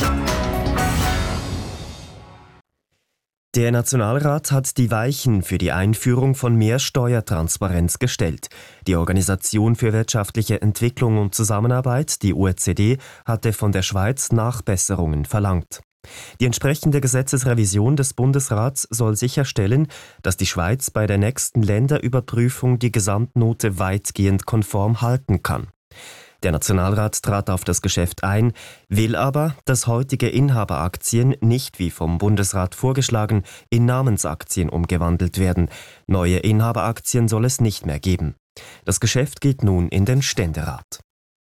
Der Nationalrat hat die Weichen für die Einführung von mehr Steuertransparenz gestellt. Die Organisation für wirtschaftliche Entwicklung und Zusammenarbeit, die OECD, hatte von der Schweiz Nachbesserungen verlangt. Die entsprechende Gesetzesrevision des Bundesrats soll sicherstellen, dass die Schweiz bei der nächsten Länderüberprüfung die Gesamtnote weitgehend konform halten kann. Der Nationalrat trat auf das Geschäft ein, will aber, dass heutige Inhaberaktien nicht wie vom Bundesrat vorgeschlagen in Namensaktien umgewandelt werden. Neue Inhaberaktien soll es nicht mehr geben. Das Geschäft geht nun in den Ständerat.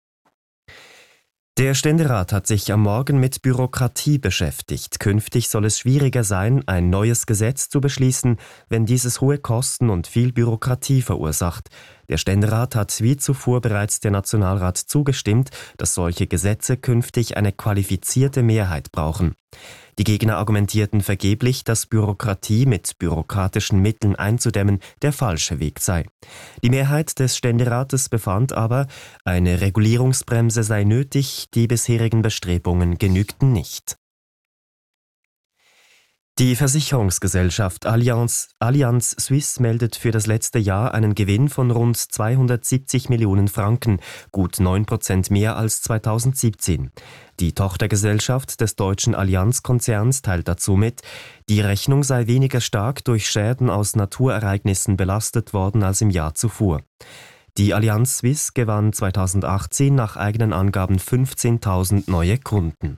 Der Ständerat hat sich am Morgen mit Bürokratie beschäftigt. Künftig soll es schwieriger sein, ein neues Gesetz zu beschließen, wenn dieses hohe Kosten und viel Bürokratie verursacht. Der Ständerat hat wie zuvor bereits der Nationalrat zugestimmt, dass solche Gesetze künftig eine qualifizierte Mehrheit brauchen. Die Gegner argumentierten vergeblich, dass Bürokratie mit bürokratischen Mitteln einzudämmen der falsche Weg sei. Die Mehrheit des Ständerates befand aber, eine Regulierungsbremse sei nötig, die bisherigen Bestrebungen genügten nicht. Die Versicherungsgesellschaft Allianz Suisse meldet für das letzte Jahr einen Gewinn von rund 270 Millionen Franken, gut 9% mehr als 2017. Die Tochtergesellschaft des deutschen Allianz-Konzerns teilt dazu mit, die Rechnung sei weniger stark durch Schäden aus Naturereignissen belastet worden als im Jahr zuvor. Die Allianz Suisse gewann 2018 nach eigenen Angaben 15.000 neue Kunden.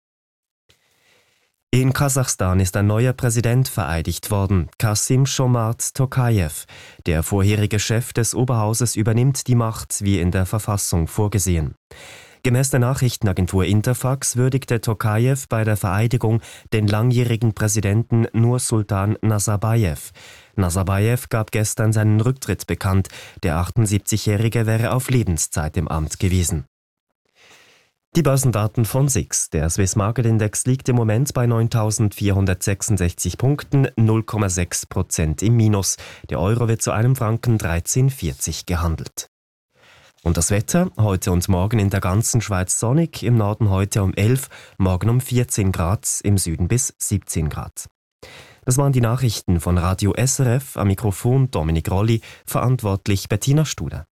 In Kasachstan ist ein neuer Präsident vereidigt worden, Kassym-Jomart Tokayev. Der vorherige Chef des Oberhauses übernimmt die Macht, wie in der Verfassung vorgesehen. Gemäß der Nachrichtenagentur Interfax würdigte Tokayev bei der Vereidigung den langjährigen Präsidenten Nursultan Nazarbayev. Nazarbayev gab gestern seinen Rücktritt bekannt. Der 78-Jährige wäre auf Lebenszeit im Amt gewesen. Die Börsendaten von SIX. Der Swiss Market Index liegt im Moment bei 9.466 Punkten, 0,6% im Minus. Der Euro wird zu einem Franken 13,40 gehandelt. Und das Wetter? Heute und morgen in der ganzen Schweiz sonnig, im Norden heute um 11, morgen um 14 Grad, im Süden bis 17 Grad. Das waren die Nachrichten von Radio SRF, am Mikrofon Dominik Rolli, verantwortlich Bettina Studer.